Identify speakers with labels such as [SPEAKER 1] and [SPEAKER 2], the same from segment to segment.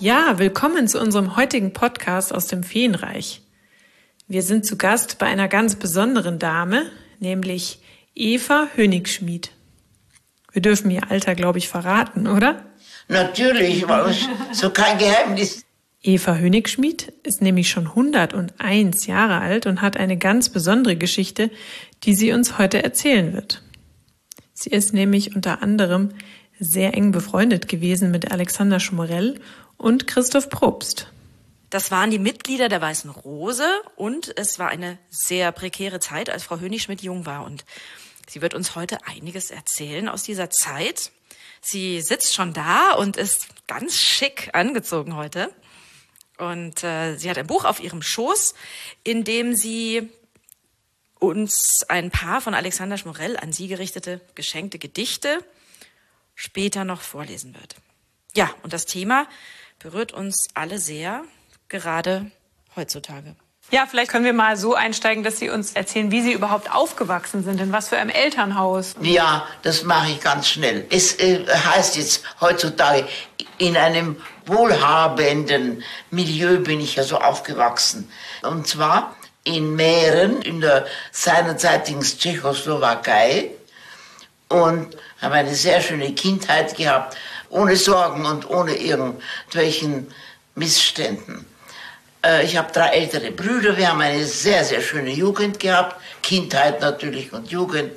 [SPEAKER 1] Ja, willkommen zu unserem heutigen Podcast aus dem Feenreich. Wir sind zu Gast bei einer ganz besonderen Dame, nämlich Eva Hönig-Schmid. Wir dürfen ihr Alter, glaube ich, verraten, oder?
[SPEAKER 2] Natürlich, so kein Geheimnis.
[SPEAKER 1] Eva Hönig-Schmid ist nämlich schon 101 Jahre alt und hat eine ganz besondere Geschichte, die sie uns heute erzählen wird. Sie ist nämlich unter anderem sehr eng befreundet gewesen mit Alexander Schmorell und Christoph Probst.
[SPEAKER 3] Das waren die Mitglieder der Weißen Rose und es war eine sehr prekäre Zeit, als Frau Hönig-Schmid jung war. Und sie wird uns heute einiges erzählen aus dieser Zeit. Sie sitzt schon da und ist ganz schick angezogen heute. Und sie hat ein Buch auf ihrem Schoß, in dem sie uns ein paar von Alexander Schmorell an sie gerichtete geschenkte Gedichte später noch vorlesen wird. Ja, und das Thema berührt uns alle sehr, gerade heutzutage.
[SPEAKER 1] Ja, vielleicht können wir mal so einsteigen, dass Sie uns erzählen, wie Sie überhaupt aufgewachsen sind, in was für einem Elternhaus.
[SPEAKER 2] Ja, das mache ich ganz schnell. Es heißt jetzt heutzutage, in einem wohlhabenden Milieu bin ich ja so aufgewachsen. Und zwar in Mähren, in der seinerzeitigen Tschechoslowakei. Und habe eine sehr schöne Kindheit gehabt, ohne Sorgen und ohne irgendwelchen Missständen. Ich habe 3 ältere Brüder, wir haben eine sehr, sehr schöne Jugend gehabt, Kindheit natürlich und Jugend.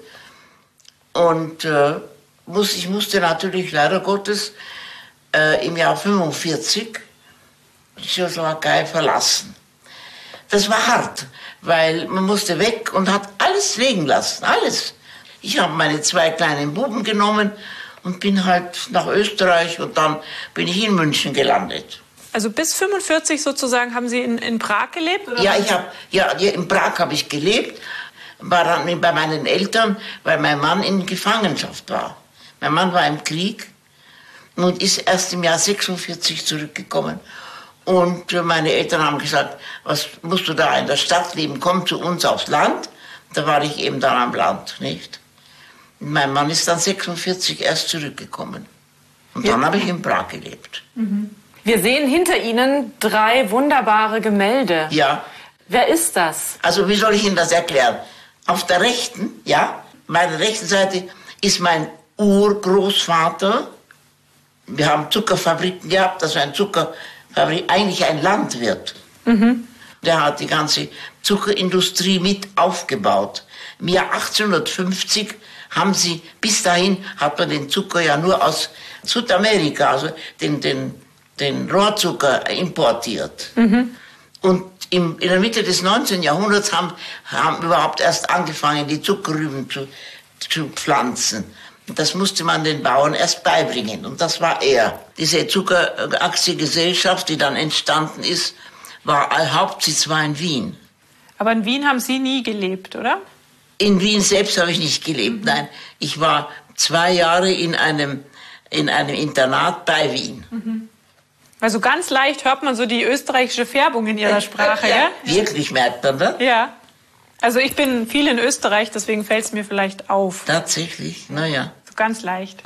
[SPEAKER 2] Und ich musste natürlich leider Gottes im Jahr 1945 die Tschechoslowakei verlassen. Das war hart, weil man musste weg und hat alles liegen lassen, alles. Ich habe meine 2 kleinen Buben genommen und bin halt nach Österreich und dann bin ich in München gelandet.
[SPEAKER 1] Also bis 45 sozusagen haben Sie in Prag gelebt? Oder?
[SPEAKER 2] Ja, in Prag habe ich gelebt, war dann bei meinen Eltern, weil mein Mann in Gefangenschaft war. Mein Mann war im Krieg und ist erst im Jahr 1946 zurückgekommen. Und meine Eltern haben gesagt, was musst du da in der Stadt leben, komm zu uns aufs Land. Da war ich eben dann am Land, nicht? Und mein Mann ist dann 1946 erst zurückgekommen. Und dann habe ich in Prag gelebt.
[SPEAKER 1] Mhm. Wir sehen hinter Ihnen 3 wunderbare Gemälde.
[SPEAKER 2] Ja.
[SPEAKER 1] Wer ist das?
[SPEAKER 2] Also wie soll ich Ihnen das erklären? Auf der rechten, meiner rechten Seite ist mein Urgroßvater. Wir haben Zuckerfabriken gehabt, das war ein Zuckerfabrik, eigentlich ein Landwirt. Mhm. Der hat die ganze Zuckerindustrie mit aufgebaut. Im Jahr 1850 bis dahin hat man den Zucker ja nur aus Südamerika, also den Rohrzucker importiert. Mhm. Und in der Mitte des 19. Jahrhunderts haben überhaupt erst angefangen, die Zuckerrüben zu pflanzen. Und das musste man den Bauern erst beibringen. Und das war er. Diese Zuckeraktiengesellschaft, die dann entstanden ist, Hauptsitz war in Wien.
[SPEAKER 1] Aber in Wien haben Sie nie gelebt, oder?
[SPEAKER 2] In Wien selbst habe ich nicht gelebt, nein. Ich war 2 Jahre in einem Internat bei Wien.
[SPEAKER 1] Mhm. Also ganz leicht hört man so die österreichische Färbung in Ihrer Sprache, ja?
[SPEAKER 2] Wirklich merkt man das?
[SPEAKER 1] Ja. Also ich bin viel in Österreich, deswegen fällt es mir vielleicht auf.
[SPEAKER 2] Tatsächlich, naja.
[SPEAKER 1] So ganz leicht.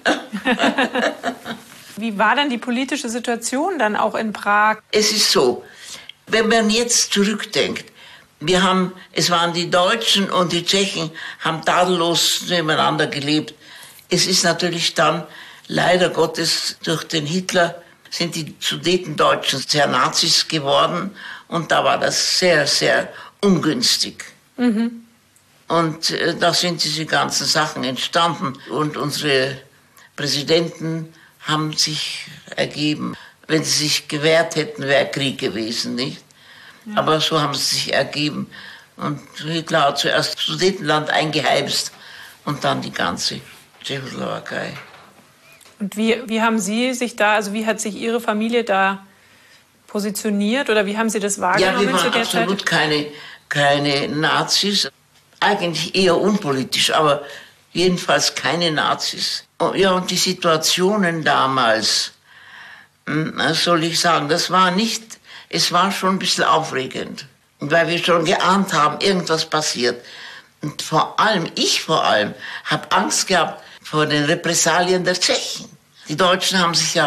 [SPEAKER 1] Wie war denn die politische Situation dann auch in Prag?
[SPEAKER 2] Es ist so, wenn man jetzt zurückdenkt, es waren die Deutschen und die Tschechen, haben tadellos nebeneinander gelebt. Es ist natürlich dann, leider Gottes, durch den Hitler sind die Sudetendeutschen sehr Nazis geworden und da war das sehr, sehr ungünstig. Mhm. Und da sind diese ganzen Sachen entstanden und unsere Präsidenten haben sich ergeben. Wenn sie sich gewehrt hätten, wäre Krieg gewesen, nicht? Ja. Aber so haben sie sich ergeben. Und Hitler hat zuerst Sudetenland eingeheimst und dann die ganze Tschechoslowakei.
[SPEAKER 1] Und wie haben Sie sich da, also wie hat sich Ihre Familie da positioniert oder wie haben Sie das wahrgenommen?
[SPEAKER 2] Ja, wir waren absolut keine Nazis. Eigentlich eher unpolitisch, aber jedenfalls keine Nazis. Ja, und die Situationen damals, soll ich sagen, es war schon ein bisschen aufregend. Und weil wir schon geahnt haben, irgendwas passiert. Und ich habe Angst gehabt vor den Repressalien der Tschechen. Die Deutschen haben sich ja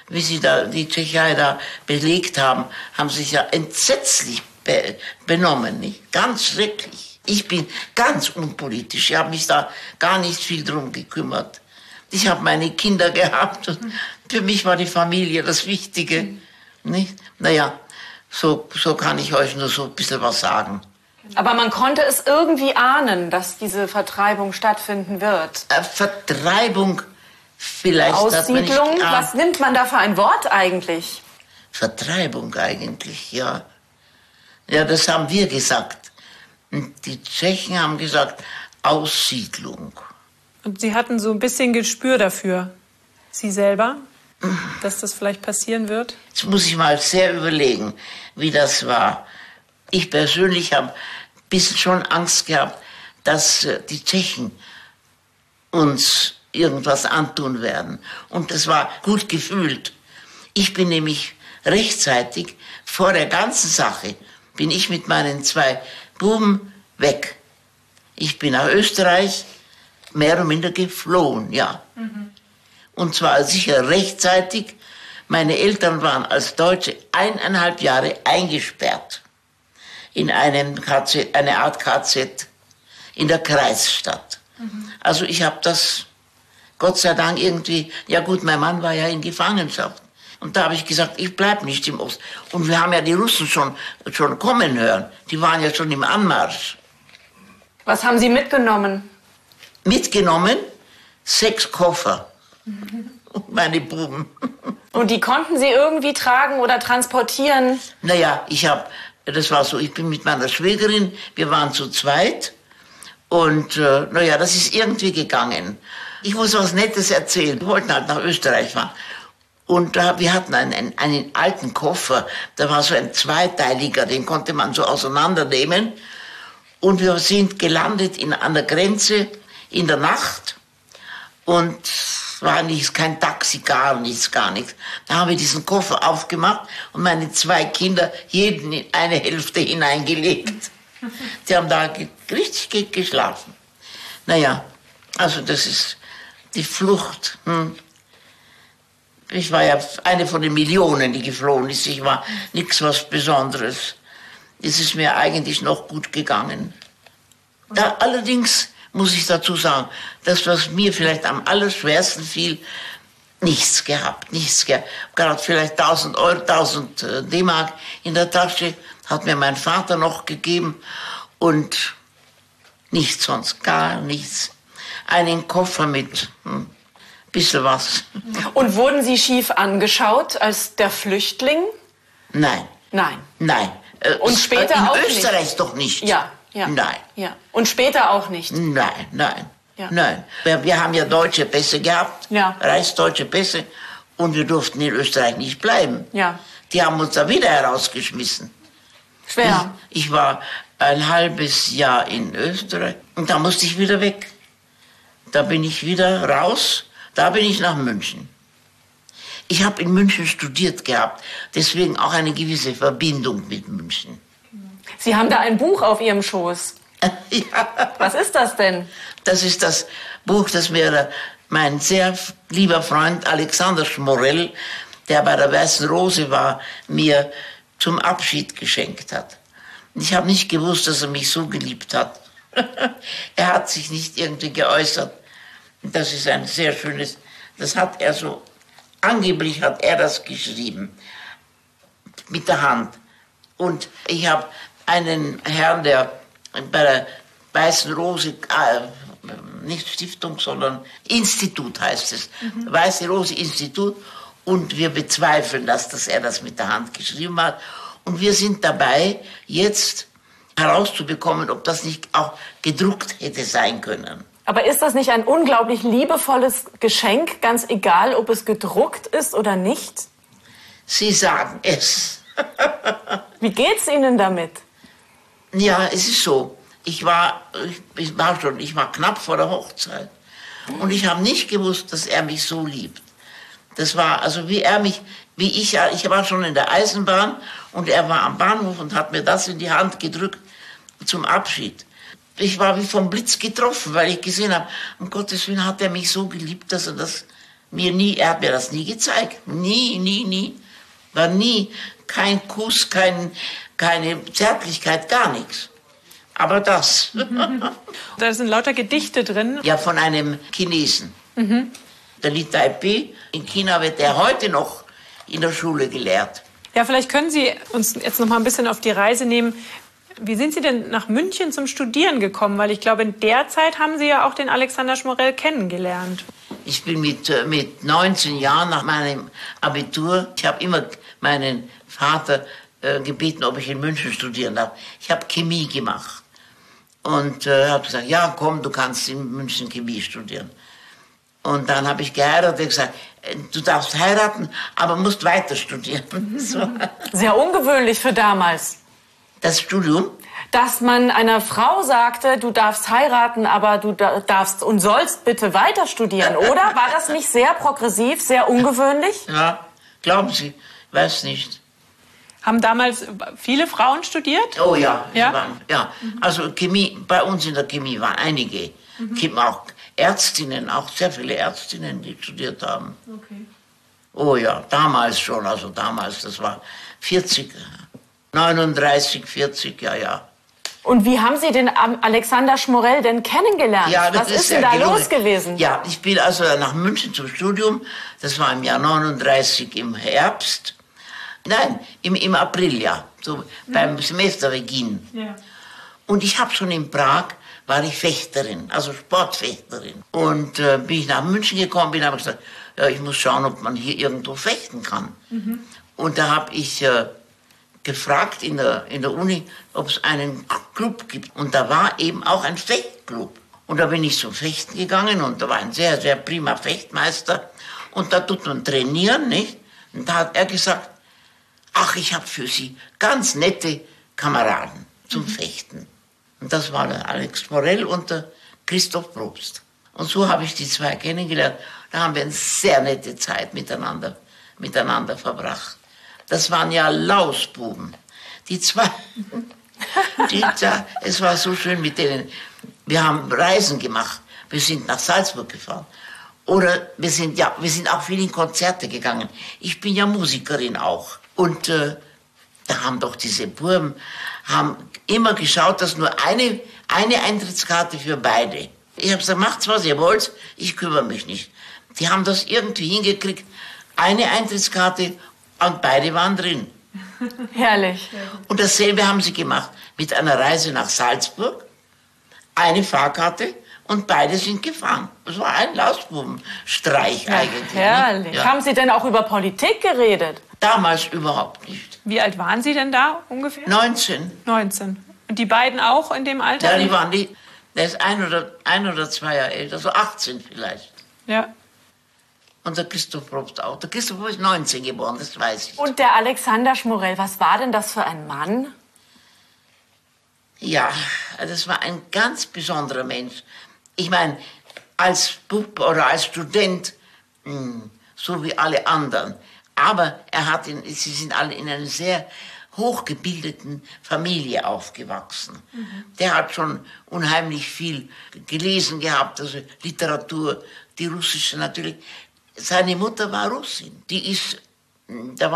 [SPEAKER 2] wie sie da die Tschechei da belegt haben, haben sich ja entsetzlich benommen, nicht? Ganz schrecklich. Ich bin ganz unpolitisch, ich habe mich da gar nicht viel drum gekümmert. Ich habe meine Kinder gehabt und für mich war die Familie das Wichtige, nicht? Naja, so kann ich euch nur so ein bisschen was sagen.
[SPEAKER 4] Aber man konnte es irgendwie ahnen, dass diese Vertreibung stattfinden wird.
[SPEAKER 2] Vertreibung vielleicht.
[SPEAKER 4] Aussiedlung, was nimmt man da für ein Wort eigentlich?
[SPEAKER 2] Vertreibung eigentlich, ja. Ja, das haben wir gesagt. Und die Tschechen haben gesagt, Aussiedlung.
[SPEAKER 1] Und Sie hatten so ein bisschen Gespür dafür, Sie selber, dass das vielleicht passieren wird?
[SPEAKER 2] Jetzt muss ich mal sehr überlegen, wie das war. Ich persönlich habe ein bisschen schon Angst gehabt, dass die Tschechen uns irgendwas antun werden. Und das war gut gefühlt. Ich bin nämlich rechtzeitig vor der ganzen Sache, bin ich mit meinen 2 Buben weg. Ich bin nach Österreich mehr oder minder geflohen, ja. Und zwar sicher rechtzeitig. Meine Eltern waren als Deutsche 1,5 Jahre eingesperrt in eine Art KZ in der Kreisstadt. Also ich habe das Gott sei Dank irgendwie, ja gut, mein Mann war ja in Gefangenschaft. Und da habe ich gesagt, ich bleibe nicht im Osten. Und wir haben ja die Russen schon kommen hören. Die waren ja schon im Anmarsch.
[SPEAKER 4] Was haben Sie mitgenommen?
[SPEAKER 2] Mitgenommen 6 Koffer. Und meine Buben.
[SPEAKER 4] Und die konnten Sie irgendwie tragen oder transportieren?
[SPEAKER 2] Naja, das war so, ich bin mit meiner Schwägerin, wir waren zu zweit. Und naja, das ist irgendwie gegangen. Ich muss was Nettes erzählen. Wir wollten halt nach Österreich fahren. Und wir hatten einen alten Koffer, da war so ein zweiteiliger, den konnte man so auseinandernehmen. Und wir sind gelandet an der Grenze in der Nacht. Und es war kein Taxi, gar nichts. Da haben wir diesen Koffer aufgemacht und meine 2 Kinder jeden in eine Hälfte hineingelegt. Die haben da richtig geschlafen. Naja, also das ist die Flucht. Ich war ja eine von den Millionen, die geflohen ist. Ich war nichts was Besonderes. Es ist mir eigentlich noch gut gegangen. Allerdings muss ich dazu sagen, das, was mir vielleicht am allerschwersten fiel, nichts gehabt. Gerade vielleicht 1000 D-Mark in der Tasche hat mir mein Vater noch gegeben und nichts sonst, gar nichts. Einen Koffer mit bisschen was.
[SPEAKER 4] Und wurden Sie schief angeschaut als der Flüchtling?
[SPEAKER 2] Nein.
[SPEAKER 4] Nein. Und später auch nicht?
[SPEAKER 2] In Österreich doch nicht.
[SPEAKER 4] Ja.
[SPEAKER 2] Nein.
[SPEAKER 4] Ja. Und später auch nicht?
[SPEAKER 2] Nein.
[SPEAKER 4] Ja.
[SPEAKER 2] Nein. Wir haben ja deutsche Pässe gehabt, reichsdeutsche Pässe, und wir durften in Österreich nicht bleiben.
[SPEAKER 4] Ja.
[SPEAKER 2] Die haben uns da wieder herausgeschmissen.
[SPEAKER 4] Schwer.
[SPEAKER 2] Ich war ein halbes Jahr in Österreich und da musste ich wieder weg. Da bin ich wieder raus, da bin ich nach München. Ich habe in München studiert gehabt, deswegen auch eine gewisse Verbindung mit München.
[SPEAKER 4] Sie haben da ein Buch auf Ihrem Schoß.
[SPEAKER 2] Ja.
[SPEAKER 4] Was ist das denn?
[SPEAKER 2] Das ist das Buch, das mir mein sehr lieber Freund Alexander Schmorell, der bei der Weißen Rose war, mir zum Abschied geschenkt hat. Und ich habe nicht gewusst, dass er mich so geliebt hat. Er hat sich nicht irgendwie geäußert. Das ist ein sehr schönes, das hat er so, angeblich hat er das geschrieben, mit der Hand. Und ich habe einen Herrn, der bei der Weißen Rose, nicht Stiftung, sondern Institut heißt es, Weiße Rose Institut, und wir bezweifeln dass er das mit der Hand geschrieben hat. Und wir sind dabei, jetzt herauszubekommen, ob das nicht auch gedruckt hätte sein können.
[SPEAKER 4] Aber ist das nicht ein unglaublich liebevolles Geschenk, ganz egal, ob es gedruckt ist oder nicht?
[SPEAKER 2] Sie sagen es.
[SPEAKER 4] Wie geht's Ihnen damit?
[SPEAKER 2] Ja, es ist so. Ich war knapp vor der Hochzeit. Und ich habe nicht gewusst, dass er mich so liebt. Das war also ich war schon in der Eisenbahn und er war am Bahnhof und hat mir das in die Hand gedrückt zum Abschied. Ich war wie vom Blitz getroffen, weil ich gesehen habe, um Gottes Willen hat er mich so geliebt, dass er das Er hat mir das nie gezeigt. Nie. War nie kein Kuss, keine Zärtlichkeit, gar nichts. Aber das.
[SPEAKER 1] Da sind lauter Gedichte drin.
[SPEAKER 2] Ja, von einem Chinesen. Der Li Taipei. In China wird er heute noch in der Schule gelehrt.
[SPEAKER 1] Ja, vielleicht können Sie uns jetzt noch mal ein bisschen auf die Reise nehmen. Wie sind Sie denn nach München zum Studieren gekommen? Weil ich glaube, in der Zeit haben Sie ja auch den Alexander Schmorell kennengelernt.
[SPEAKER 2] Ich bin mit 19 Jahren nach meinem Abitur, ich habe immer meinen Vater gebeten, ob ich in München studieren darf. Ich habe Chemie gemacht und habe gesagt, ja komm, du kannst in München Chemie studieren. Und dann habe ich geheiratet und gesagt, du darfst heiraten, aber musst weiter studieren. So.
[SPEAKER 4] Sehr ungewöhnlich für damals.
[SPEAKER 2] Das Studium?
[SPEAKER 4] Dass man einer Frau sagte, du darfst heiraten, aber du darfst und sollst bitte weiter studieren, oder? War das nicht sehr progressiv, sehr ungewöhnlich?
[SPEAKER 2] Ja, glauben Sie, weiß nicht.
[SPEAKER 1] Haben damals viele Frauen studiert?
[SPEAKER 2] Oh ja,
[SPEAKER 1] Ja?
[SPEAKER 2] Also Chemie, bei uns in der Chemie waren einige, auch Ärztinnen, auch sehr viele Ärztinnen, die studiert haben.
[SPEAKER 1] Okay.
[SPEAKER 2] Oh ja, damals schon, also damals, das war 40, 39, 40, ja.
[SPEAKER 4] Und wie haben Sie den Alexander Schmorell denn kennengelernt?
[SPEAKER 2] Ja, das
[SPEAKER 4] Was ist denn da los gewesen?
[SPEAKER 2] Ja, ich bin also nach München zum Studium, das war im Jahr 39 im Herbst. Nein, im April, ja, so beim Semesterbeginn.
[SPEAKER 1] Ja.
[SPEAKER 2] Und ich habe schon in Prag, war ich Fechterin, also Sportfechterin. Und bin ich nach München gekommen, habe ich gesagt, ja, ich muss schauen, ob man hier irgendwo fechten kann. Und da habe ich gefragt in der Uni, ob es einen Club gibt. Und da war eben auch ein Fechtclub. Und da bin ich zum Fechten gegangen und da war ein sehr, sehr prima Fechtmeister. Und da tut man trainieren, nicht? Und da hat er gesagt, ach, ich habe für Sie ganz nette Kameraden zum Fechten. Und das war der Alex Schmorell und der Christoph Probst. Und so habe ich die zwei kennengelernt. Da haben wir eine sehr nette Zeit miteinander verbracht. Das waren ja Lausbuben. Die zwei, es war so schön mit denen. Wir haben Reisen gemacht. Wir sind nach Salzburg gefahren. Oder wir sind auch viel in Konzerte gegangen. Ich bin ja Musikerin auch. Und da haben doch diese Buben haben immer geschaut, dass nur eine Eintrittskarte für beide. Ich habe gesagt, macht's, was ihr wollt, ich kümmere mich nicht. Die haben das irgendwie hingekriegt. Eine Eintrittskarte und beide waren drin.
[SPEAKER 4] Herrlich.
[SPEAKER 2] Und dasselbe haben sie gemacht mit einer Reise nach Salzburg. Eine Fahrkarte und beide sind gefahren. Das war ein Lausbubenstreich eigentlich.
[SPEAKER 4] Herrlich.
[SPEAKER 2] Ja.
[SPEAKER 4] Haben Sie denn auch über Politik geredet?
[SPEAKER 2] Damals überhaupt nicht.
[SPEAKER 1] Wie alt waren Sie denn da ungefähr?
[SPEAKER 2] 19.
[SPEAKER 1] 19. Und die beiden auch in dem Alter?
[SPEAKER 2] Ja, der ist ein oder zwei Jahre älter, so 18 vielleicht.
[SPEAKER 1] Ja.
[SPEAKER 2] Und der Christoph Probst auch. Der Christoph ist 19 geboren, das weiß ich.
[SPEAKER 4] Und der Alexander Schmorell, was war denn das für ein Mann?
[SPEAKER 2] Ja, das war ein ganz besonderer Mensch. Ich meine, als Bub oder als Student, so wie alle anderen. Aber sie sind alle in einer sehr hochgebildeten Familie aufgewachsen. Der hat schon unheimlich viel gelesen gehabt, also Literatur, die russische natürlich. Seine Mutter war Russin. Er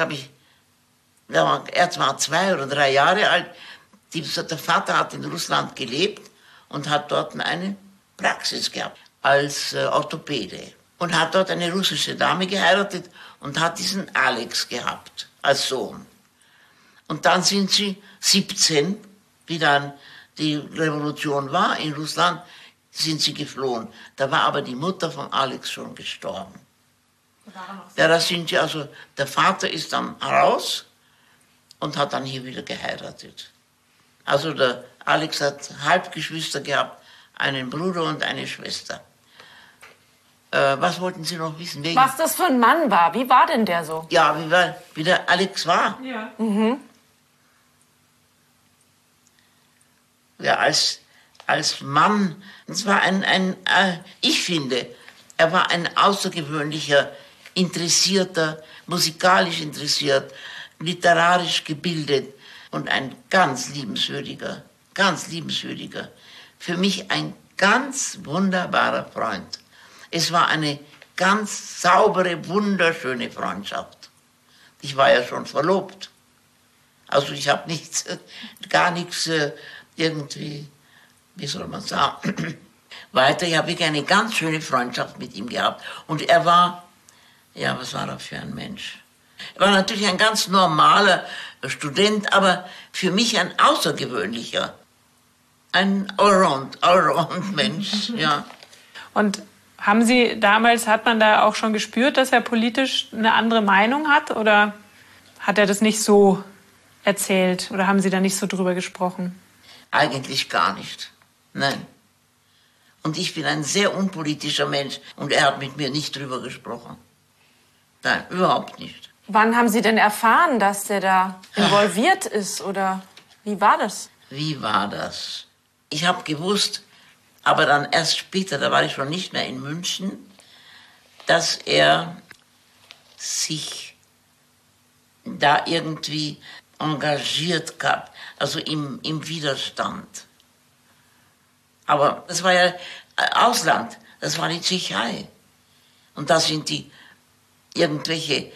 [SPEAKER 2] war 2 oder 3 Jahre alt. Der Vater hat in Russland gelebt und hat dort eine Praxis gehabt als Orthopäde. Und hat dort eine russische Dame geheiratet und hat diesen Alex gehabt als Sohn. Und dann sind sie 17, wie dann die Revolution war in Russland, sind sie geflohen. Da war aber die Mutter von Alex schon gestorben. Ja, da sind sie, also der Vater ist dann raus und hat dann hier wieder geheiratet. Also der Alex hat Halbgeschwister gehabt, einen Bruder und eine Schwester. Was wollten Sie noch wissen?
[SPEAKER 4] Was das für ein Mann war? Wie war denn der so?
[SPEAKER 2] Ja, wie der Alex war.
[SPEAKER 1] Ja.
[SPEAKER 2] Ja, als Mann, es war ich finde, er war ein außergewöhnlicher, interessierter, musikalisch interessiert, literarisch gebildet und ein ganz liebenswürdiger, für mich ein ganz wunderbarer Freund. Es war eine ganz saubere, wunderschöne Freundschaft. Ich war ja schon verlobt. Also ich habe gar nichts irgendwie, wie soll man sagen, weiter. Ich habe eine ganz schöne Freundschaft mit ihm gehabt. Und er war, ja, was war er für ein Mensch? Er war natürlich ein ganz normaler Student, aber für mich ein außergewöhnlicher, ein Allround-Mensch, ja.
[SPEAKER 1] Und hat man da auch schon gespürt, dass er politisch eine andere Meinung hat? Oder hat er das nicht so erzählt? Oder haben Sie da nicht so drüber gesprochen?
[SPEAKER 2] Eigentlich gar nicht, nein. Und ich bin ein sehr unpolitischer Mensch und er hat mit mir nicht drüber gesprochen. Nein, überhaupt nicht.
[SPEAKER 4] Wann haben Sie denn erfahren, dass der da involviert ist? Oder wie war das?
[SPEAKER 2] Wie war das? Ich habe gewusst, aber dann erst später, da war ich schon nicht mehr in München, dass er sich da irgendwie engagiert gab, also im Widerstand. Aber das war ja Ausland, das war die Tschechei. Und da sind die irgendwelche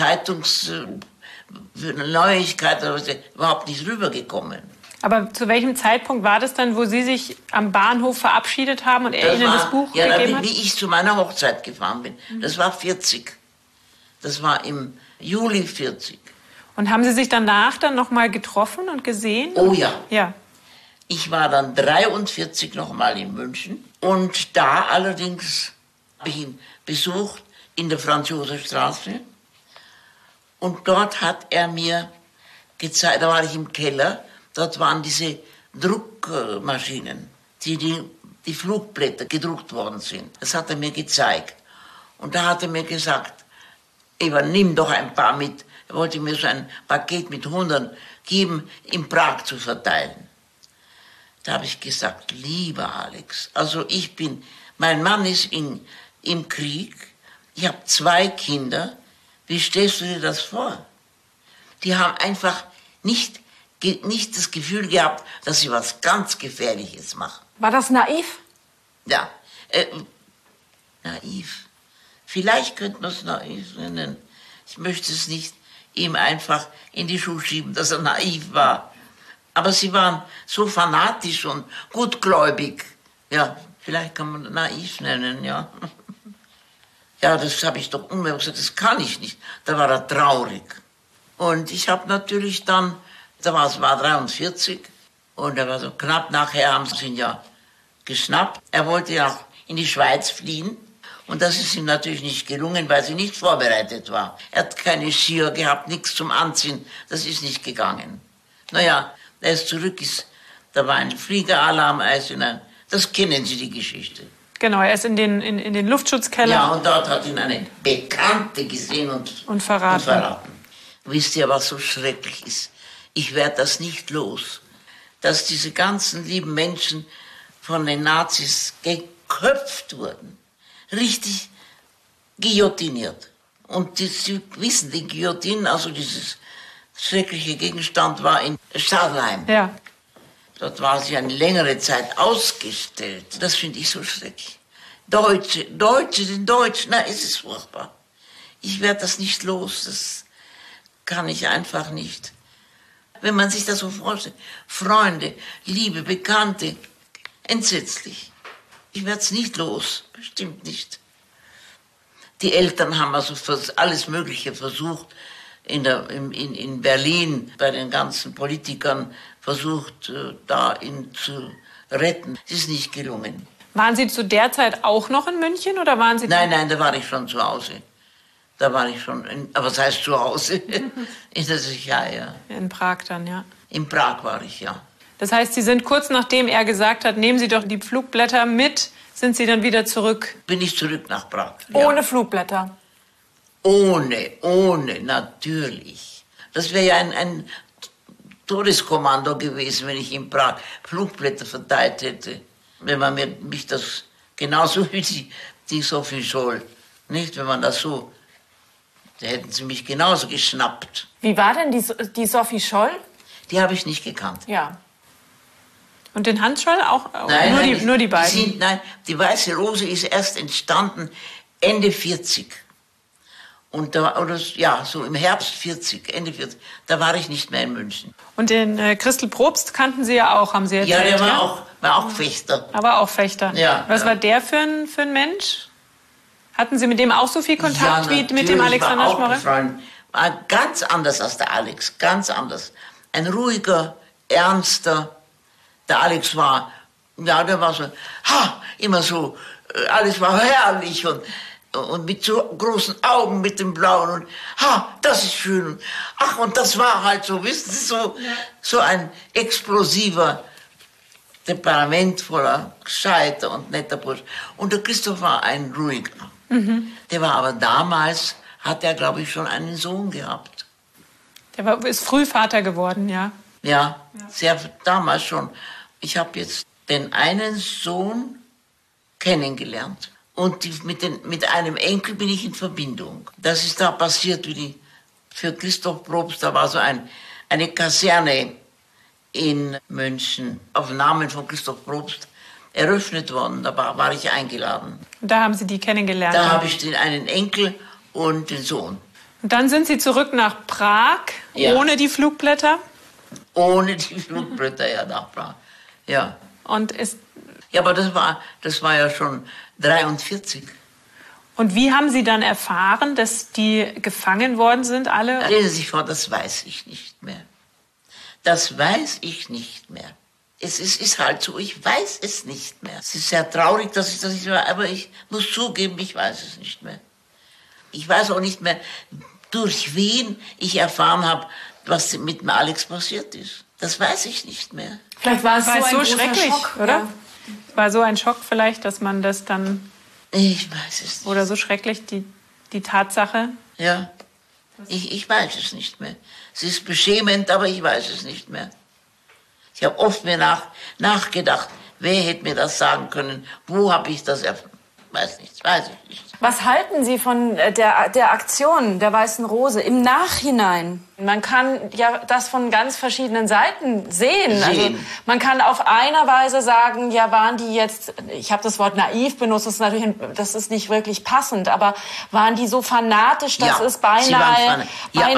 [SPEAKER 2] Neuigkeiten überhaupt nicht rübergekommen.
[SPEAKER 1] Aber zu welchem Zeitpunkt war das dann, wo Sie sich am Bahnhof verabschiedet haben und er Ihnen das Buch gegeben hat?
[SPEAKER 2] Wie ich zu meiner Hochzeit gefahren bin. Das war 40. Das war im Juli 40.
[SPEAKER 1] Und haben Sie sich danach dann noch mal getroffen und gesehen?
[SPEAKER 2] Oh ja.
[SPEAKER 1] Ja.
[SPEAKER 2] Ich war dann 43 noch mal in München. Und da allerdings habe ich ihn besucht in der Franz-Josef-Straße. Und dort hat er mir gezeigt, da war ich im Keller, dort waren diese Druckmaschinen, die Flugblätter gedruckt worden sind. Das hat er mir gezeigt. Und da hat er mir gesagt, Eva, nimm doch ein paar mit. Er wollte mir so ein Paket mit 100 geben, in Prag zu verteilen. Da habe ich gesagt, lieber Alex, also mein Mann ist im Krieg, ich habe 2 Kinder, wie stellst du dir das vor? Die haben einfach nicht das Gefühl gehabt, dass sie was ganz Gefährliches machen.
[SPEAKER 4] War das naiv?
[SPEAKER 2] Ja, naiv. Vielleicht könnte man es naiv nennen. Ich möchte es nicht ihm einfach in die Schuhe schieben, dass er naiv war. Aber sie waren so fanatisch und gutgläubig. Ja, vielleicht kann man naiv nennen, ja. Ja, das habe ich doch unmöglich gesagt, das kann ich nicht. Da war er traurig. Und ich habe natürlich dann, es war 43 und er war so knapp nachher, haben sie ihn ja geschnappt. Er wollte ja in die Schweiz fliehen und das ist ihm natürlich nicht gelungen, weil sie nicht vorbereitet war. Er hat keine Skier gehabt, nichts zum Anziehen, das ist nicht gegangen. Naja, er ist zurück, da war ein Fliegeralarm, das kennen Sie die Geschichte.
[SPEAKER 1] Genau, er ist in den Luftschutzkeller.
[SPEAKER 2] Ja, und dort hat ihn eine Bekannte gesehen und verraten. Wisst ihr, was so schrecklich ist? Ich werde das nicht los, dass diese ganzen lieben Menschen von den Nazis geköpft wurden, richtig guillotiniert. Und Sie wissen, die Guillotine, also dieses schreckliche Gegenstand, war in Stadelheim.
[SPEAKER 1] Ja.
[SPEAKER 2] Dort war sie eine längere Zeit ausgestellt. Das finde ich so schrecklich. Deutsche sind Deutsch. Na, es ist furchtbar. Ich werde das nicht los. Das kann ich einfach nicht. Wenn man sich das so vorstellt. Freunde, Liebe, Bekannte. Entsetzlich. Ich werde es nicht los. Bestimmt nicht. Die Eltern haben also alles Mögliche versucht. In Berlin bei den ganzen Politikern versucht, da ihn zu retten. Es ist nicht gelungen.
[SPEAKER 1] Waren Sie zu der Zeit auch noch in München oder waren Sie?
[SPEAKER 2] Nein, da war ich schon zu Hause. Da war ich schon, aber was heißt zu Hause? In der Tschechei, ja.
[SPEAKER 1] In Prag dann, ja.
[SPEAKER 2] In Prag war ich, ja.
[SPEAKER 1] Das heißt, Sie sind kurz nachdem er gesagt hat, nehmen Sie doch die Flugblätter mit, sind Sie dann wieder zurück?
[SPEAKER 2] Bin ich zurück nach Prag. Ja.
[SPEAKER 4] Ohne Flugblätter?
[SPEAKER 2] Ohne, natürlich. Das wäre ja ein Todeskommando gewesen, wenn ich in Prag Flugblätter verteilt hätte. Wenn man mich das, genauso wie die Sophie Scholl, nicht, wenn man das so, da hätten sie mich genauso geschnappt.
[SPEAKER 4] Wie war denn die Sophie Scholl?
[SPEAKER 2] Die habe ich nicht gekannt.
[SPEAKER 4] Ja.
[SPEAKER 1] Und den Hans Scholl auch?
[SPEAKER 2] Nein,
[SPEAKER 1] Nur die beiden?
[SPEAKER 2] Nein, die Weiße Rose ist erst entstanden Ende 40. Und da, oder, ja, so im Herbst 40, Ende 40, da war ich nicht mehr in München.
[SPEAKER 1] Und den Christel Probst kannten Sie ja auch, haben Sie erzählt.
[SPEAKER 2] Ja, der war auch Fechter.
[SPEAKER 1] Aber auch Fechter.
[SPEAKER 2] Ja.
[SPEAKER 1] Was war der für ein Mensch? Hatten Sie mit dem auch so viel Kontakt wie mit dem Alexander Schmorre?
[SPEAKER 2] War ganz anders als der Alex, ganz anders. Ein ruhiger, ernster. Der Alex war, ja, der war so, immer so, alles war herrlich und mit so großen Augen, mit den blauen und, das ist schön. Und, und das war halt so, wissen Sie, so ein explosiver, temperamentvoller, gescheiter und netter Bursch. Und der Christoph war ein ruhiger. Der war aber damals, hat er, glaube ich, schon einen Sohn gehabt.
[SPEAKER 1] Ist früh Vater geworden, ja.
[SPEAKER 2] Ja, sehr damals schon. Ich habe jetzt den einen Sohn kennengelernt. Und mit einem Enkel bin ich in Verbindung. Das ist da passiert, für Christoph Probst, da war so eine Kaserne in München, auf Namen von Christoph Probst, eröffnet worden. Da war ich eingeladen.
[SPEAKER 1] Und da haben Sie die kennengelernt?
[SPEAKER 2] Da habe ich einen Enkel und den Sohn.
[SPEAKER 1] Und dann sind Sie zurück nach Prag, ohne die Flugblätter?
[SPEAKER 2] Ohne die Flugblätter, ja, nach Prag. Ja. Ja, aber das war ja schon 43.
[SPEAKER 1] Und wie haben Sie dann erfahren, dass die gefangen worden sind, alle?
[SPEAKER 2] Reden Sie vor, das weiß ich nicht mehr. Das weiß ich nicht mehr. Es ist halt so, ich weiß es nicht mehr. Es ist sehr traurig, dass ich das nicht mehr, aber ich muss zugeben, ich weiß es nicht mehr. Ich weiß auch nicht mehr, durch wen ich erfahren habe, was mit dem Alex passiert ist. Das weiß ich nicht mehr.
[SPEAKER 4] Vielleicht war es
[SPEAKER 1] so schrecklich,
[SPEAKER 4] Schock,
[SPEAKER 1] oder? Ja. War so ein Schock vielleicht, dass man das dann...
[SPEAKER 2] Ich weiß es nicht.
[SPEAKER 1] Oder so schrecklich, die Tatsache?
[SPEAKER 2] Ja, ich weiß es nicht mehr. Es ist beschämend, aber ich weiß es nicht mehr. Ich habe oft mir nachgedacht, wer hätte mir das sagen können? Wo habe ich das erfahren? Weiß ich nicht.
[SPEAKER 4] Was halten Sie von der Aktion der Weißen Rose im Nachhinein? Man kann ja das von ganz verschiedenen Seiten sehen. Also man kann auf einer Weise sagen, ja, waren die jetzt, ich habe das Wort naiv benutzt, das ist nicht wirklich passend, aber waren die so fanatisch, dass es beinahe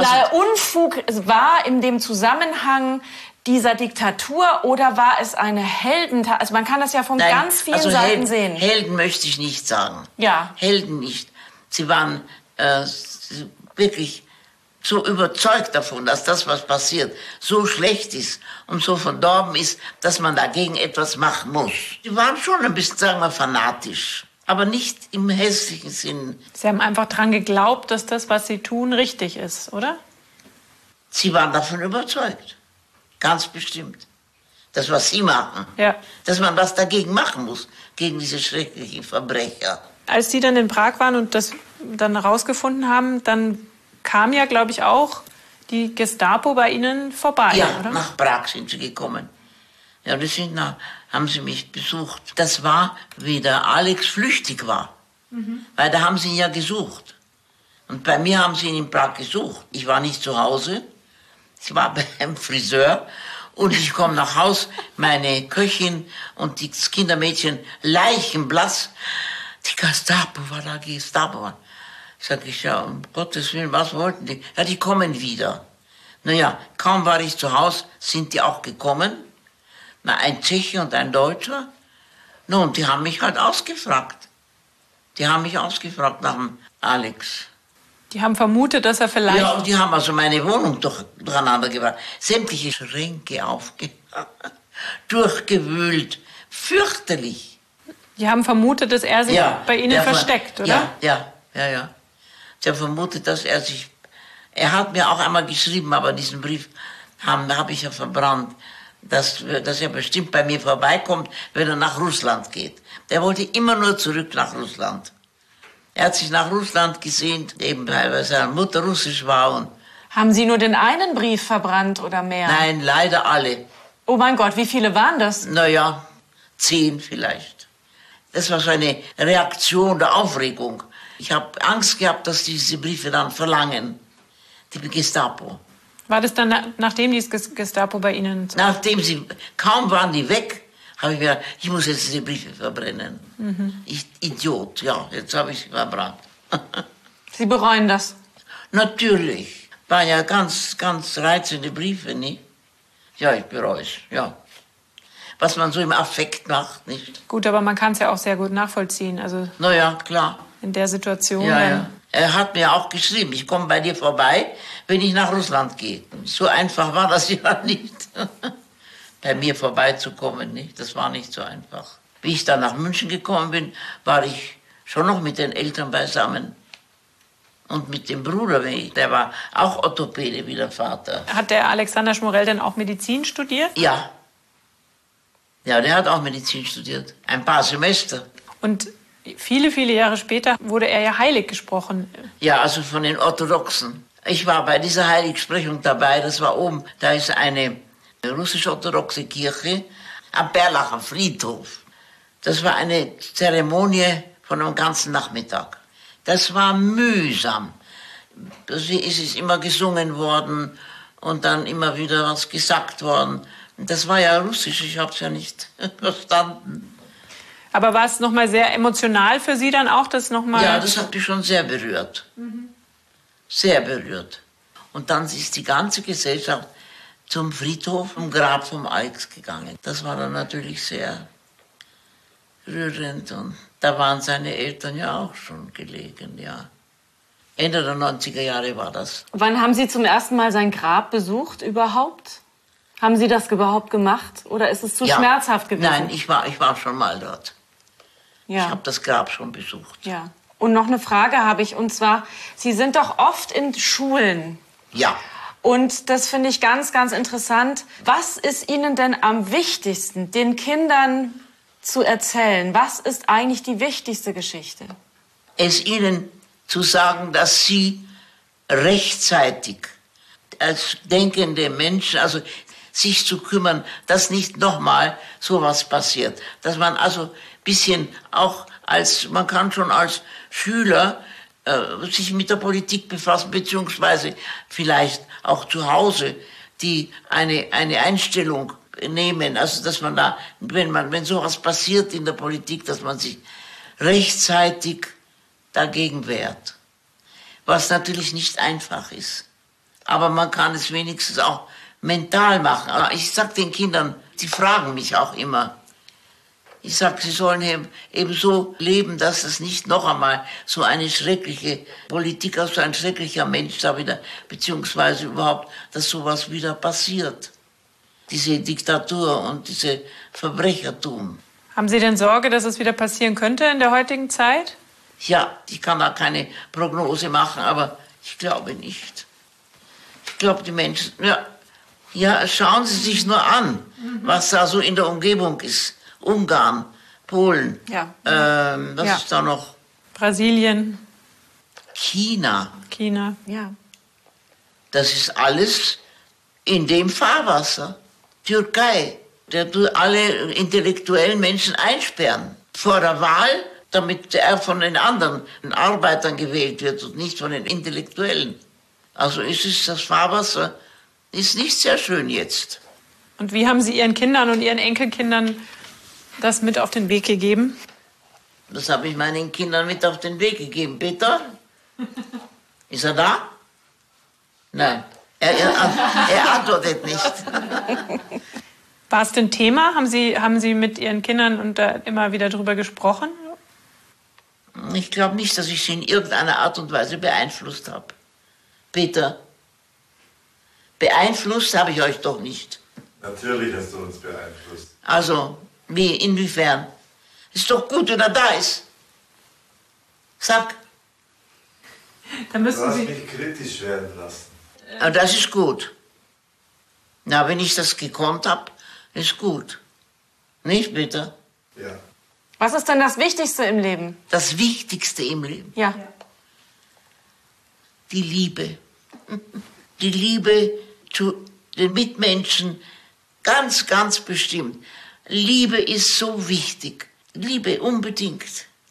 [SPEAKER 4] Unfug war in dem Zusammenhang dieser Diktatur, oder war es eine Heldentat? Also man kann das ja von ganz vielen Seiten sehen.
[SPEAKER 2] Helden möchte ich nicht sagen.
[SPEAKER 4] Ja.
[SPEAKER 2] Helden nicht. Sie waren wirklich so überzeugt davon, dass das, was passiert, so schlecht ist und so verdorben ist, dass man dagegen etwas machen muss. Sie waren schon ein bisschen, sagen wir, fanatisch, aber nicht im hässlichen Sinn.
[SPEAKER 1] Sie haben einfach daran geglaubt, dass das, was Sie tun, richtig ist, oder?
[SPEAKER 2] Sie waren davon überzeugt. Ganz bestimmt. Das, was Sie machen.
[SPEAKER 1] Ja.
[SPEAKER 2] Dass man was dagegen machen muss, gegen diese schrecklichen Verbrecher.
[SPEAKER 1] Als Sie dann in Prag waren und das dann herausgefunden haben, dann kam ja, glaube ich, auch die Gestapo bei Ihnen vorbei,
[SPEAKER 2] ja,
[SPEAKER 1] oder?
[SPEAKER 2] Nach Prag sind sie gekommen. Ja, haben sie mich besucht. Das war, wie der Alex flüchtig war. Weil da haben sie ihn ja gesucht. Und bei mir haben sie ihn in Prag gesucht. Ich war nicht zu Hause. Ich war beim Friseur und ich komme nach Haus, meine Köchin und das Kindermädchen leichenblass. Die Gestapo war da, Sag ich, ja, um Gottes Willen, was wollten die? Ja, die kommen wieder. Naja, kaum war ich zu Hause, sind die auch gekommen. Ein Tscheche und ein Deutscher. Und die haben mich halt ausgefragt. nach dem Alex.
[SPEAKER 1] Die haben vermutet, dass er vielleicht...
[SPEAKER 2] Ja, und die haben also meine Wohnung durcheinander gebracht. Sämtliche Schränke durchgewühlt. Fürchterlich.
[SPEAKER 1] Die haben vermutet, dass er sich bei Ihnen versteckt, oder?
[SPEAKER 2] Ja. Sie haben vermutet, dass er hat mir auch einmal geschrieben, aber diesen Brief habe ich ja verbrannt, dass er bestimmt bei mir vorbeikommt, wenn er nach Russland geht. Der wollte immer nur zurück nach Russland. Er hat sich nach Russland gesehnt, eben weil seine Mutter russisch war. Und
[SPEAKER 4] haben Sie nur den einen Brief verbrannt oder mehr?
[SPEAKER 2] Nein, leider alle.
[SPEAKER 4] Oh mein Gott, wie viele waren das?
[SPEAKER 2] Naja, 10 vielleicht. Das war so eine Reaktion der Aufregung. Ich habe Angst gehabt, dass diese Briefe dann verlangen, die Gestapo.
[SPEAKER 1] War das dann, nachdem die Gestapo bei Ihnen...
[SPEAKER 2] Kaum waren die weg, habe ich mir gedacht, ich muss jetzt diese Briefe verbrennen. Ich Idiot, ja, jetzt habe ich sie verbrannt.
[SPEAKER 4] Sie bereuen das?
[SPEAKER 2] Natürlich. Waren ja ganz, ganz reizende Briefe, nicht? Ja, ich bereue es, ja. Was man so im Affekt macht, nicht?
[SPEAKER 1] Gut, aber man kann es ja auch sehr gut nachvollziehen. Also
[SPEAKER 2] Naja, klar.
[SPEAKER 1] in der Situation.
[SPEAKER 2] Ja,
[SPEAKER 1] dann,
[SPEAKER 2] ja. Er hat mir auch geschrieben, ich komme bei dir vorbei, wenn ich nach Russland gehe. So einfach war das ja nicht. Bei mir vorbeizukommen, nicht? Das war nicht so einfach. Wie ich dann nach München gekommen bin, war ich schon noch mit den Eltern beisammen. Und mit dem Bruder, der war auch Orthopäde wie der Vater.
[SPEAKER 1] Hat der Alexander Schmorell denn auch Medizin studiert?
[SPEAKER 2] Ja. Ja, der hat auch Medizin studiert. Ein paar Semester.
[SPEAKER 1] Und viele, viele Jahre später wurde er ja heilig gesprochen.
[SPEAKER 2] Ja, also von den Orthodoxen. Ich war bei dieser Heiligsprechung dabei, das war oben. Da ist eine russisch-orthodoxe Kirche am Berlacher Friedhof. Das war eine Zeremonie von einem ganzen Nachmittag. Das war mühsam. Es ist immer gesungen worden und dann immer wieder was gesagt worden. Das war ja Russisch, ich habe es ja nicht verstanden.
[SPEAKER 1] Aber war es nochmal sehr emotional für Sie dann auch, das nochmal?
[SPEAKER 2] Ja, das hat mich schon sehr berührt. Sehr berührt. Und dann ist die ganze Gesellschaft zum Friedhof, zum Grab vom Alex gegangen. Das war dann natürlich sehr rührend. Und da waren seine Eltern ja auch schon gelegen, ja. Ende der 90er Jahre war das.
[SPEAKER 4] Wann haben Sie zum ersten Mal sein Grab besucht überhaupt? Haben Sie das überhaupt gemacht? Oder ist es zu schmerzhaft gewesen?
[SPEAKER 2] Nein, ich war schon mal dort.
[SPEAKER 4] Ja.
[SPEAKER 2] Ich habe das Grab schon besucht.
[SPEAKER 4] Ja. Und noch eine Frage habe ich, und zwar, Sie sind doch oft in Schulen.
[SPEAKER 2] Ja.
[SPEAKER 4] Und das finde ich ganz, ganz interessant. Was ist Ihnen denn am wichtigsten, den Kindern zu erzählen? Was ist eigentlich die wichtigste Geschichte?
[SPEAKER 2] Es ihnen zu sagen, dass sie rechtzeitig als denkende Menschen, also sich zu kümmern, dass nicht nochmal sowas passiert. Dass man also ein bisschen auch man kann schon als Schüler sich mit der Politik befassen, beziehungsweise vielleicht auch zu Hause eine Einstellung nehmen. Also dass man da, wenn sowas passiert in der Politik, dass man sich rechtzeitig dagegen wehrt. Was natürlich nicht einfach ist. Aber man kann es wenigstens auch mental machen. Aber ich sage den Kindern, die fragen mich auch immer. Ich sage, sie sollen eben so leben, dass es nicht noch einmal so eine schreckliche Politik, also ein schrecklicher Mensch da wieder, beziehungsweise überhaupt, dass sowas wieder passiert. Diese Diktatur und diese Verbrechertum.
[SPEAKER 1] Haben Sie denn Sorge, dass es wieder passieren könnte in der heutigen Zeit?
[SPEAKER 2] Ja, ich kann da keine Prognose machen, aber ich glaube nicht. Ich glaube, die Menschen, ja, schauen Sie sich nur an, was da so in der Umgebung ist. Ungarn, Polen,
[SPEAKER 4] Ja.
[SPEAKER 2] was ist da noch?
[SPEAKER 1] Brasilien,
[SPEAKER 2] China.
[SPEAKER 4] Ja.
[SPEAKER 2] Das ist alles in dem Fahrwasser. Türkei, der tut alle intellektuellen Menschen einsperren. Vor der Wahl, damit er von den anderen Arbeitern gewählt wird und nicht von den Intellektuellen. Also das Fahrwasser ist nicht sehr schön jetzt.
[SPEAKER 1] Und wie haben Sie Ihren Kindern und Ihren Enkelkindern das mit auf den Weg gegeben?
[SPEAKER 2] Das habe ich meinen Kindern mit auf den Weg gegeben. Peter? Ist er da? Nein. Er antwortet nicht.
[SPEAKER 1] War es denn Thema? Haben Sie mit Ihren Kindern immer wieder darüber gesprochen?
[SPEAKER 2] Ich glaube nicht, dass ich sie in irgendeiner Art und Weise beeinflusst habe. Peter, beeinflusst habe ich euch doch nicht.
[SPEAKER 5] Natürlich hast du uns beeinflusst.
[SPEAKER 2] Also, wie, inwiefern? Ist doch gut, wenn er da ist. Sag.
[SPEAKER 1] Dann
[SPEAKER 5] Du hast mich kritisch werden lassen.
[SPEAKER 2] Aber das ist gut. Na, wenn ich das gekonnt habe, ist gut. Nicht, Peter?
[SPEAKER 5] Ja.
[SPEAKER 4] Was ist denn das Wichtigste im Leben?
[SPEAKER 2] Das Wichtigste im Leben.
[SPEAKER 4] Ja.
[SPEAKER 2] Die Liebe. Die Liebe zu den Mitmenschen, ganz, ganz bestimmt. Liebe ist so wichtig. Liebe unbedingt.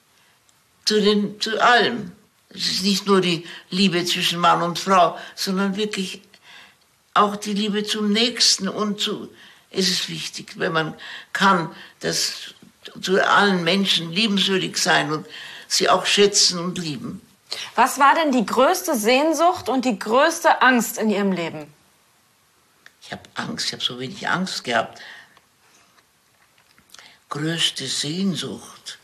[SPEAKER 2] Zu allem. Es ist nicht nur die Liebe zwischen Mann und Frau, sondern wirklich auch die Liebe zum Nächsten und zu ist es wichtig, wenn man kann, das zu allen Menschen liebenswürdig sein und sie auch schätzen und lieben.
[SPEAKER 4] Was war denn die größte Sehnsucht und die größte Angst in Ihrem Leben?
[SPEAKER 2] Ich habe Angst, ich habe so wenig Angst gehabt. Größte Sehnsucht.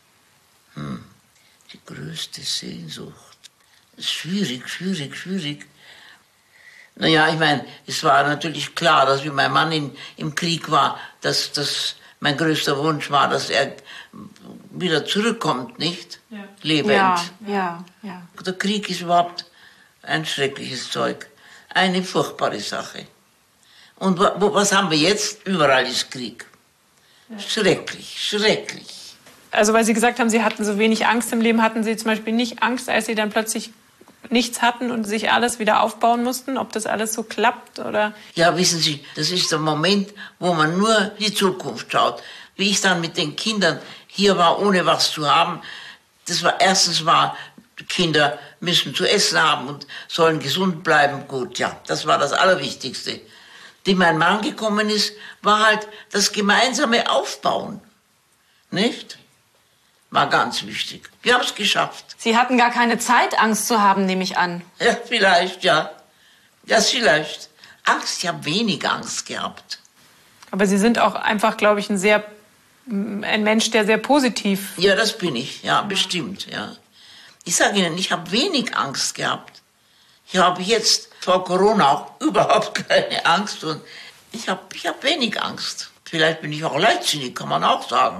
[SPEAKER 2] Die größte Sehnsucht. Schwierig. Naja, ich meine, es war natürlich klar, dass wie mein Mann im Krieg war, dass das mein größter Wunsch war, dass er wieder zurückkommt, nicht? Ja. Lebend.
[SPEAKER 4] Ja.
[SPEAKER 2] Der Krieg ist überhaupt ein schreckliches Zeug. Eine furchtbare Sache. Und was haben wir jetzt? Überall ist Krieg. Ja. Schrecklich.
[SPEAKER 1] Also weil Sie gesagt haben, Sie hatten so wenig Angst im Leben, hatten Sie zum Beispiel nicht Angst, als Sie dann plötzlich nichts hatten und sich alles wieder aufbauen mussten, ob das alles so klappt, oder?
[SPEAKER 2] Ja, wissen Sie, das ist der Moment, wo man nur die Zukunft schaut. Wie ich dann mit den Kindern hier war, ohne was zu haben, erstens war, Kinder müssen zu essen haben und sollen gesund bleiben. Gut, ja, das war das Allerwichtigste. Die mein Mann gekommen ist, war halt das gemeinsame Aufbauen, nicht? War ganz wichtig. Wir haben es geschafft.
[SPEAKER 4] Sie hatten gar keine Zeit, Angst zu haben, nehme ich an.
[SPEAKER 2] Ja, vielleicht, ja. Ja, vielleicht. Angst, ich habe wenig Angst gehabt.
[SPEAKER 1] Aber Sie sind auch einfach, glaube ich, ein Mensch, der sehr positiv...
[SPEAKER 2] Ja, das bin ich, ja, bestimmt, ja. Ich sage Ihnen, ich habe wenig Angst gehabt. Ich habe jetzt vor Corona auch überhaupt keine Angst und ich hab wenig Angst. Vielleicht bin ich auch leichtsinnig, kann man auch sagen.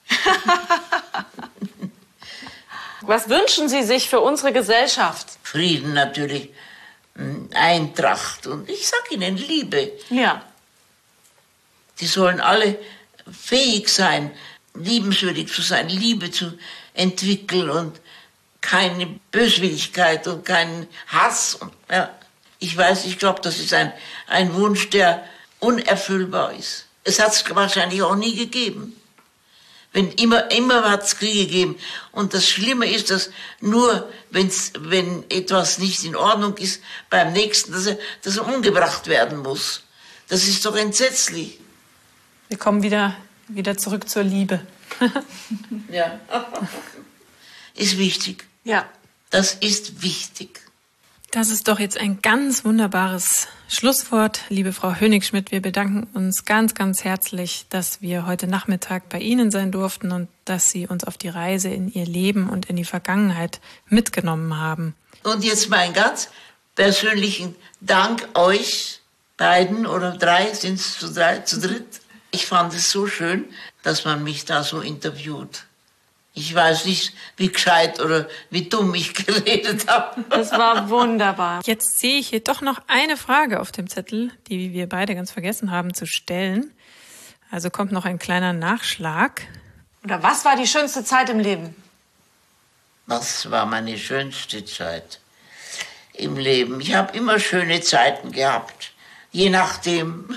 [SPEAKER 4] Was wünschen Sie sich für unsere Gesellschaft?
[SPEAKER 2] Frieden natürlich, Eintracht und ich sag Ihnen Liebe.
[SPEAKER 4] Ja.
[SPEAKER 2] Die sollen alle fähig sein, liebenswürdig zu sein, Liebe zu entwickeln und keine Böswilligkeit und keinen Hass. Und, ja. Ich glaube, das ist ein Wunsch, der unerfüllbar ist. Es hat es wahrscheinlich auch nie gegeben. Immer hat es Kriege gegeben. Und das Schlimme ist, dass nur, wenn etwas nicht in Ordnung ist, beim Nächsten, dass er umgebracht werden muss. Das ist doch entsetzlich.
[SPEAKER 1] Wir kommen wieder zurück zur Liebe.
[SPEAKER 2] Ja. Ist wichtig.
[SPEAKER 4] Ja.
[SPEAKER 2] Das ist wichtig.
[SPEAKER 1] Das ist doch jetzt ein ganz wunderbares Schlusswort, liebe Frau Hönig-Schmidt. Wir bedanken uns ganz, ganz herzlich, dass wir heute Nachmittag bei Ihnen sein durften und dass Sie uns auf die Reise in Ihr Leben und in die Vergangenheit mitgenommen haben.
[SPEAKER 2] Und jetzt meinen ganz persönlichen Dank euch beiden oder drei, sind es zu dritt. Ich fand es so schön, dass man mich da so interviewt. Ich weiß nicht, wie gescheit oder wie dumm ich geredet habe.
[SPEAKER 4] Das war wunderbar.
[SPEAKER 1] Jetzt sehe ich hier doch noch eine Frage auf dem Zettel, die wir beide ganz vergessen haben zu stellen. Also kommt noch ein kleiner Nachschlag.
[SPEAKER 4] Oder was war die schönste Zeit im Leben?
[SPEAKER 2] Was war meine schönste Zeit im Leben? Ich habe immer schöne Zeiten gehabt, je nachdem.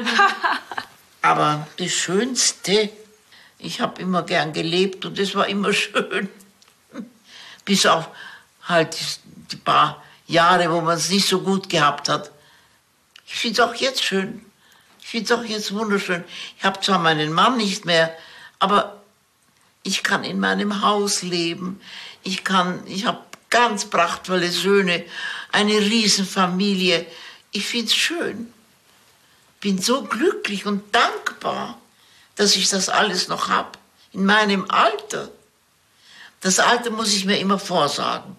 [SPEAKER 2] Aber die schönste... Ich habe immer gern gelebt und es war immer schön. Bis auf halt die paar Jahre, wo man es nicht so gut gehabt hat. Ich finde es auch jetzt schön. Ich finde es auch jetzt wunderschön. Ich habe zwar meinen Mann nicht mehr, aber ich kann in meinem Haus leben. Ich habe ganz prachtvolle Söhne, eine Riesenfamilie. Ich finde es schön. Bin so glücklich und dankbar, dass ich das alles noch habe, in meinem Alter. Das Alter muss ich mir immer vorsagen.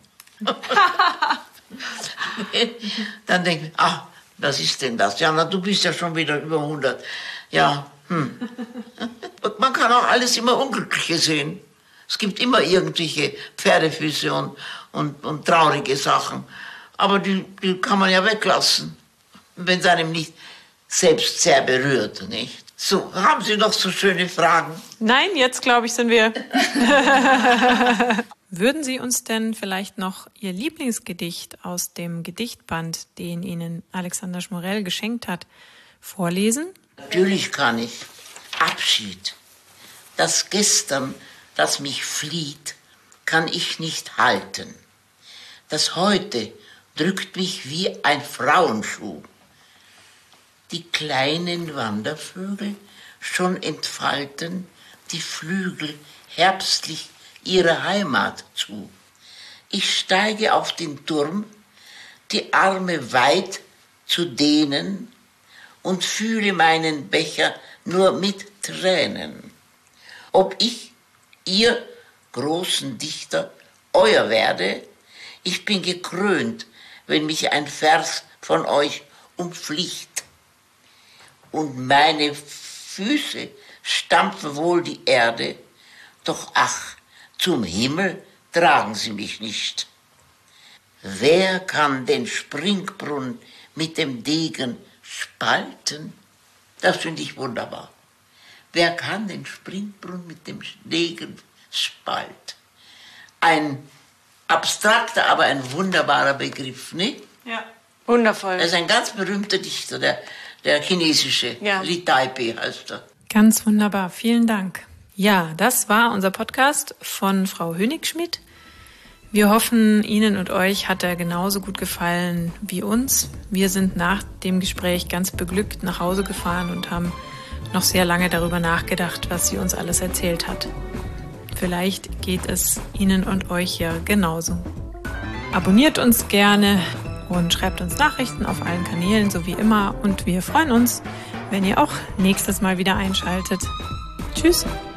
[SPEAKER 2] Dann denke ich, was ist denn das? Ja, du bist ja schon wieder über 100. Ja, Man kann auch alles immer Unglückliche sehen. Es gibt immer irgendwelche Pferdefüße und traurige Sachen. Aber die kann man ja weglassen, wenn es einem nicht selbst sehr berührt, nicht? So, haben Sie noch so schöne Fragen?
[SPEAKER 1] Nein, jetzt glaube ich, sind wir. Würden Sie uns denn vielleicht noch Ihr Lieblingsgedicht aus dem Gedichtband, den Ihnen Alexander Schmorell geschenkt hat, vorlesen?
[SPEAKER 2] Natürlich kann ich. Abschied. Das Gestern, das mich flieht, kann ich nicht halten. Das Heute drückt mich wie ein Frauenschuh. Die kleinen Wandervögel schon entfalten die Flügel herbstlich ihrer Heimat zu. Ich steige auf den Turm, die Arme weit zu dehnen und fühle meinen Becher nur mit Tränen. Ob ich, ihr großen Dichter, euer werde, ich bin gekrönt, wenn mich ein Vers von euch umfliegt. Und meine Füße stampfen wohl die Erde, doch ach, zum Himmel tragen sie mich nicht. Wer kann den Springbrunnen mit dem Degen spalten? Das finde ich wunderbar. Wer kann den Springbrunnen mit dem Degen spalten? Ein abstrakter, aber ein wunderbarer Begriff, ne?
[SPEAKER 4] Ja, wundervoll.
[SPEAKER 2] Er ist ein ganz berühmter Dichter, der chinesische,
[SPEAKER 4] ja.
[SPEAKER 2] Li Taipei heißt er.
[SPEAKER 1] Ganz wunderbar, vielen Dank. Ja, das war unser Podcast von Frau Hönig-Schmidt. Wir hoffen, Ihnen und euch hat er genauso gut gefallen wie uns. Wir sind nach dem Gespräch ganz beglückt nach Hause gefahren und haben noch sehr lange darüber nachgedacht, was sie uns alles erzählt hat. Vielleicht geht es Ihnen und euch ja genauso. Abonniert uns gerne und schreibt uns Nachrichten auf allen Kanälen, so wie immer. Und wir freuen uns, wenn ihr auch nächstes Mal wieder einschaltet. Tschüss!